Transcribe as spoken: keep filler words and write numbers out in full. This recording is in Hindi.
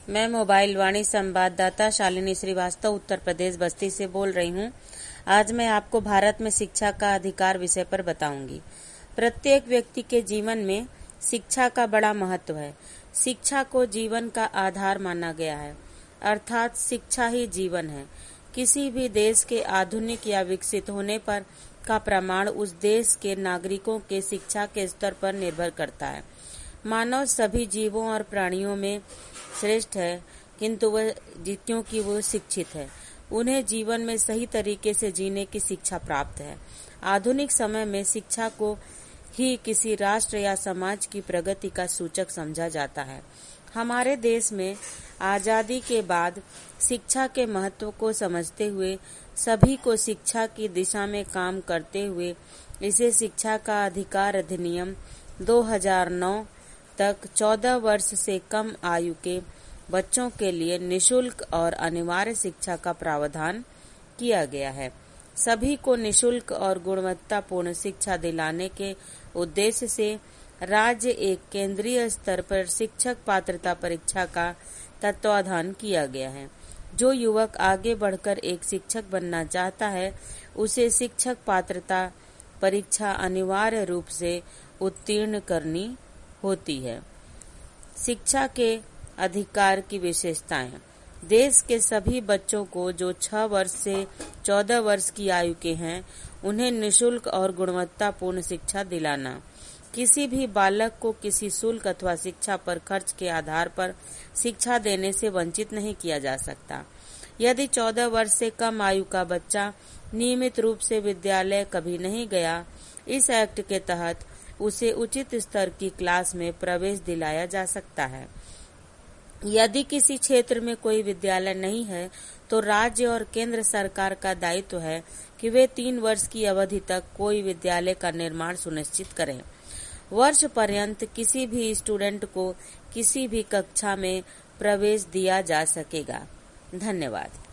मैं मोबाइल वाणी संवाददाता शालिनी श्रीवास्तव उत्तर प्रदेश बस्ती से बोल रही हूँ। आज मैं आपको भारत में शिक्षा का अधिकार विषय पर बताऊंगी। प्रत्येक व्यक्ति के जीवन में शिक्षा का बड़ा महत्व है। शिक्षा को जीवन का आधार माना गया है, अर्थात शिक्षा ही जीवन है। किसी भी देश के आधुनिक या विकसित होने पर का प्रमाण उस देश के नागरिकों के शिक्षा के स्तर पर निर्भर करता है। मानव सभी जीवों और प्राणियों में श्रेष्ठ है, किंतु वह क्योंकि वो शिक्षित है, उन्हें जीवन में सही तरीके से जीने की शिक्षा प्राप्त है। आधुनिक समय में शिक्षा को ही किसी राष्ट्र या समाज की प्रगति का सूचक समझा जाता है। हमारे देश में आजादी के बाद शिक्षा के महत्व को समझते हुए सभी को शिक्षा की दिशा में काम करते हुए इसे शिक्षा का अधिकार अधिनियम दो हज़ार नौ तक चौदह वर्ष से कम आयु के बच्चों के लिए निशुल्क और अनिवार्य शिक्षा का प्रावधान किया गया है। सभी को निशुल्क और गुणवत्तापूर्ण शिक्षा दिलाने के उद्देश्य से राज्य एक केंद्रीय स्तर पर शिक्षक पात्रता परीक्षा का तत्वाधान किया गया है। जो युवक आगे बढ़कर एक शिक्षक बनना चाहता है, उसे शिक्षक पात्रता परीक्षा अनिवार्य रूप से उत्तीर्ण करनी होती है। शिक्षा के अधिकार की विशेषताएं। देश के सभी बच्चों को जो छह वर्ष से चौदह वर्ष की आयु के हैं, उन्हें निशुल्क और गुणवत्तापूर्ण शिक्षा दिलाना। किसी भी बालक को किसी शुल्क अथवा शिक्षा पर खर्च के आधार पर शिक्षा देने से वंचित नहीं किया जा सकता। यदि चौदह वर्ष से कम आयु का बच्चा नियमित रूप से विद्यालय कभी नहीं गया, इस एक्ट के तहत उसे उचित स्तर की क्लास में प्रवेश दिलाया जा सकता है। यदि किसी क्षेत्र में कोई विद्यालय नहीं है, तो राज्य और केंद्र सरकार का दायित्व है कि वे तीन वर्ष की अवधि तक कोई विद्यालय का निर्माण सुनिश्चित करें। वर्ष पर्यंत किसी भी स्टूडेंट को किसी भी कक्षा में प्रवेश दिया जा सकेगा। धन्यवाद।